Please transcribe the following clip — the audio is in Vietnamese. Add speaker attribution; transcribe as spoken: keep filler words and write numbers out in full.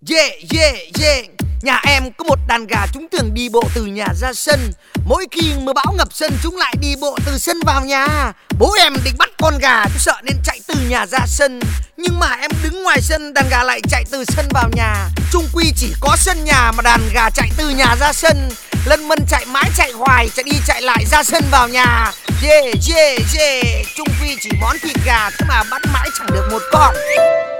Speaker 1: Yeah, yeah, yeah. Nhà em có một đàn gà, chúng thường đi bộ từ nhà ra sân. Mỗi khi mưa bão ngập sân, chúng lại đi bộ từ sân vào nhà. Bố em định bắt con gà, tôi sợ nên chạy từ nhà ra sân. Nhưng mà em đứng ngoài sân, đàn gà lại chạy từ sân vào nhà. Chung quy chỉ có sân nhà mà đàn gà chạy từ nhà ra sân. Lân mân chạy mãi chạy hoài, chạy đi chạy lại ra sân vào nhà. Yeah, yeah, yeah. Chung quy chỉ món thịt gà, thế mà bắt mãi chẳng được một con.